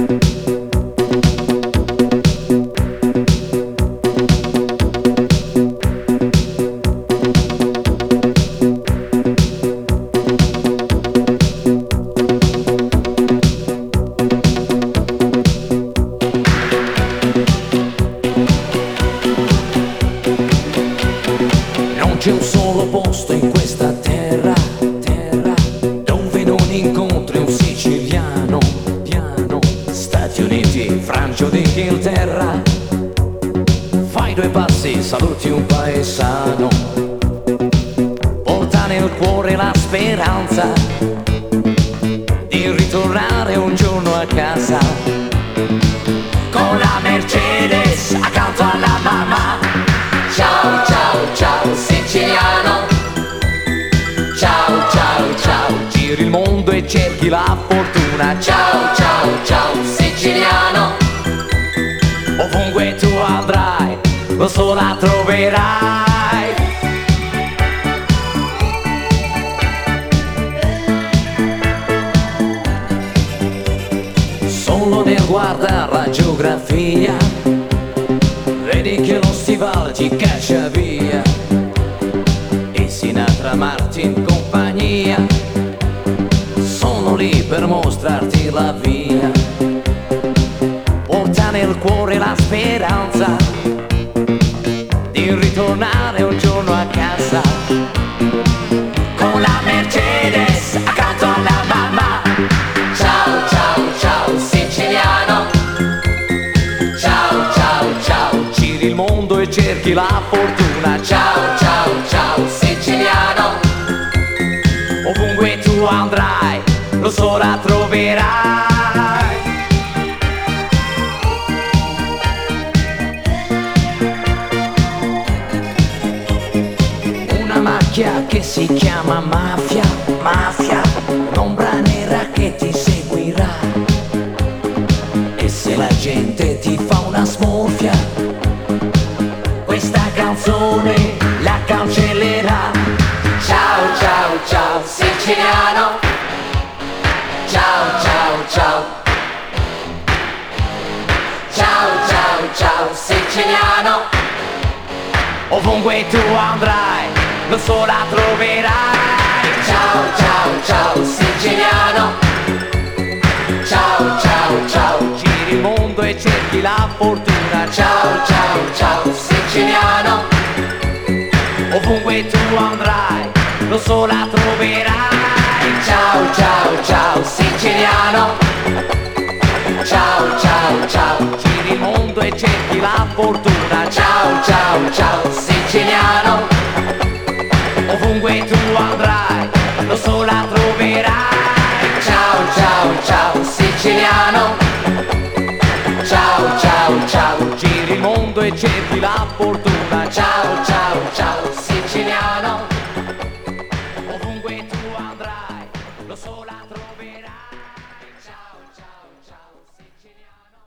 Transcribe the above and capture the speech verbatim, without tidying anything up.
C'è un solo posto in questa terra, terra dove non incontri un siciliano, piano. Stati Uniti, Francia o d'Inghilterra, fai due passi, saluti un paesano, porta nel cuore la speranza di ritornare un giorno a casa con la Mercedes accanto alla mamma. Ciao ciao ciao siciliano, ciao ciao ciao, giri il mondo e cerchi la fortuna. Ciao ciao ciao siciliano, ovunque tu andrai lo so la troverai. Solo nel guardare la geografia vedi che lo stivale ti caccia via e Sinatra, Martin, compagnia sono lì per mostrarti la via. Porta nel cuore la speranza di ritornare un giorno a casa con la Mercedes accanto alla mamma. Ciao ciao ciao siciliano, ciao ciao ciao, giri il mondo e cerchi la fortuna. Ciao ciao ciao siciliano, ovunque tu andrai lo so la troverai. Una macchia che si chiama mafia, mafia, un'ombra nera che ti seguirà e se la gente ti fa una smorfia questa canzone la cancellerà. Ciao ciao ciao siciliano, ciao ciao ciao, ciao ciao ciao siciliano, ovunque tu andrai lo so la troverai. Ciao ciao ciao siciliano, ciao ciao ciao, giri il mondo e cerchi la fortuna. Ciao ciao ciao siciliano, ovunque tu andrai lo so la troverai. Ciao ciao ciao siciliano, ciao ciao ciao, giri il mondo e cerchi la fortuna. Ciao ciao ciao siciliano, ovunque tu andrai lo so la troverai. Ciao ciao ciao siciliano, ciao ciao ciao, giri il mondo e cerchi la fortuna. Ciao ciao ciao.